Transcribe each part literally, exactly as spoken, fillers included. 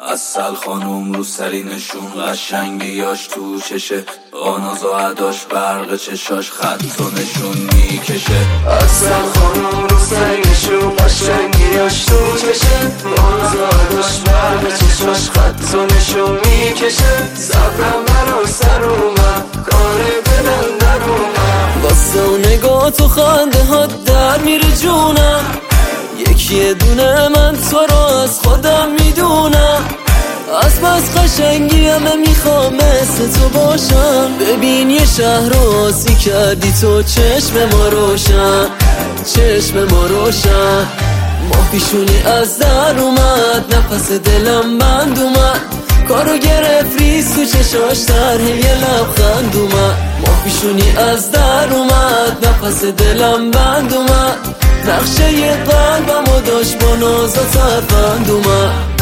اصل خانوم رو سرینشون قشنگیاش تو چشه، آناز و عداش برق چشاش خط و نشون میکشه. اصل خانوم رو سرینشون قشنگیاش تو چشه، آناز و عداش برق چشاش خط و نشون میکشه. صبرم برا سر اومد، کار دلم در اومد، واسه و نگاه تو خنده ها در میره جونم. یکی دونه من تو رو از خودم میدونم، از بس قشنگی همه میخوام مثل تو باشم. ببین یه شهر رو آسی کردی تو، چشم ما روشن، چشم ما روشن. ماه پیشونی از در اومد، نفس دلم بند اومد، کارو گرفت ریز تو چشاش در یه لبخند اومد. ماه پیشونی از در اومد، نفس دلم بند اومد، نقشه یه قلبم و داشت با ناز و ترفند اومد.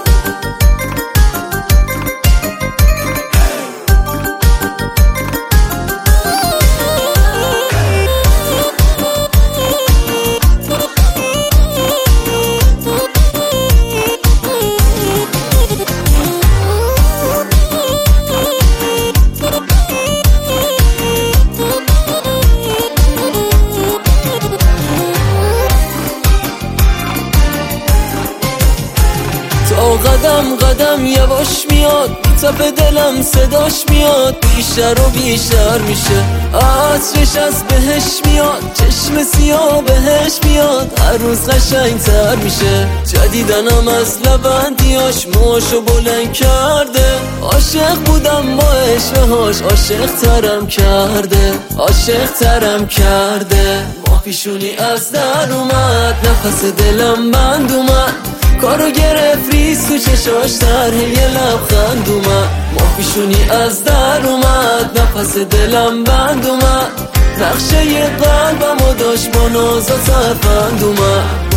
قدم قدم یواش میاد، تپ دلم صداش میاد، بیشتر و بیشتر میشه. عطرش از بهش میاد، چشم سیاه بهش میاد، هر روز قشنگتر میشه. جدیدنم از لبندیاش موشو بلند کرده، عاشق بودم با عشقهاش، عاشق ترم کرده، عاشق ترم کرده. ماه پیشونی از در اومد، نفس دلم بند اومد، کارو گرفت ریز تو چشاش در یه لبخند اومد. ماه پیشونی از در اومد، نفس دلم بند اومد، نقشه یه قلبم و داشت با ناز و ترفند اومد.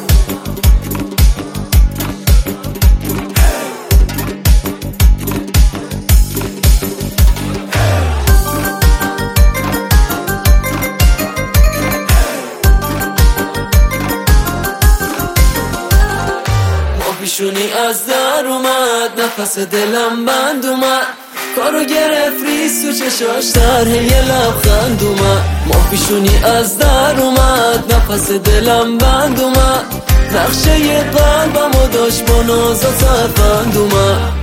پیشونی از در اومد، نفس دلم بند اومد، کارو گرفت ریز تو چشاش در یه لبخند اومد. ماه پیشونی از در اومد، نفس دلم بند اومد، نقشه یه قلبم و داشت با ناز و ترفند اومد.